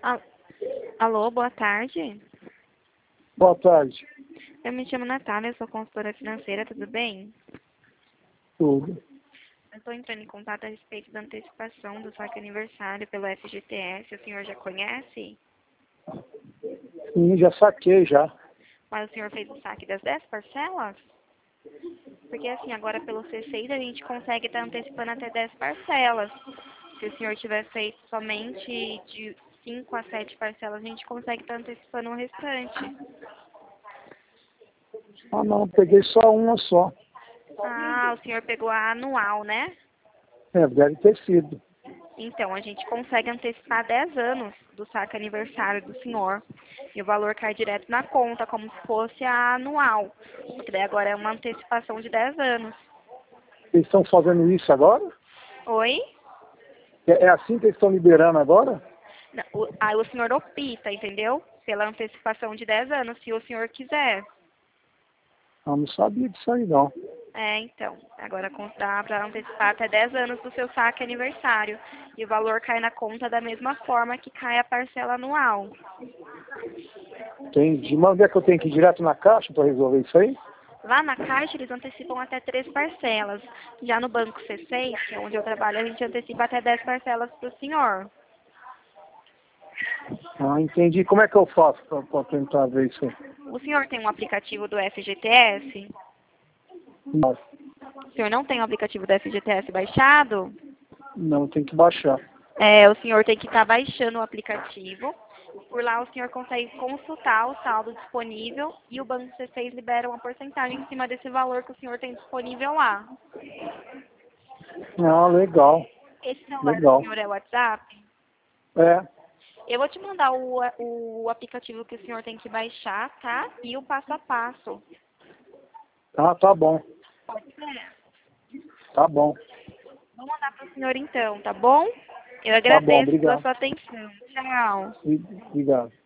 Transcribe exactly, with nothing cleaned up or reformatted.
Al- Alô, boa tarde. Boa tarde. Eu me chamo Natália, eu sou consultora financeira, tudo bem? Tudo. Eu estou entrando em contato a respeito da antecipação do saque aniversário pelo F G T S. O senhor já conhece? Sim, já saquei já. Mas o senhor fez o saque das dez parcelas? Porque assim, agora pelo C seis a gente consegue estar antecipando até dez parcelas. Se o senhor tiver feito somente de cinco a sete parcelas, a gente consegue estar antecipando o restante. Ah não, peguei só uma só. Ah, o senhor pegou a anual, né? É, deve ter sido. Então, a gente consegue antecipar dez anos do saque aniversário do senhor. E o valor cai direto na conta, como se fosse a anual. Porque daí agora é uma antecipação de dez anos. Eles estão fazendo isso agora? Oi? É, é assim que eles estão liberando agora? Não, o- aí o senhor opta, entendeu? Pela antecipação de dez anos, se o senhor quiser. Eu não sabia disso aí não. É, então, agora con- dá para antecipar até dez anos do seu saque aniversário. E o valor cai na conta da mesma forma que cai a parcela anual. Entendi. Mas onde é que eu tenho que ir direto na caixa para resolver isso aí? Lá na Caixa, eles antecipam até três parcelas. Já no Banco C seis, que é onde eu trabalho, a gente antecipa até dez parcelas para o senhor. Ah, entendi. Como é que eu faço para tentar ver isso aí? O senhor tem um aplicativo do F G T S? Não, O senhor não tem o aplicativo do F G T S baixado? não, tem que baixar. É, o senhor tem que estar baixando o aplicativo. Por lá o senhor consegue consultar o saldo disponível e o Banco C seis libera uma porcentagem em cima desse valor que o senhor tem disponível lá. Ah, legal. Esse celular do Legal. senhor é o WhatsApp? É. Eu vou te mandar o, o aplicativo que o senhor tem que baixar, tá? E o passo a passo. Ah, tá bom. Pode ser? Tá bom. Vou mandar para o senhor então, tá bom? Eu Tá bom, agradeço pela obrigado. sua atenção. Tchau. Obrigado.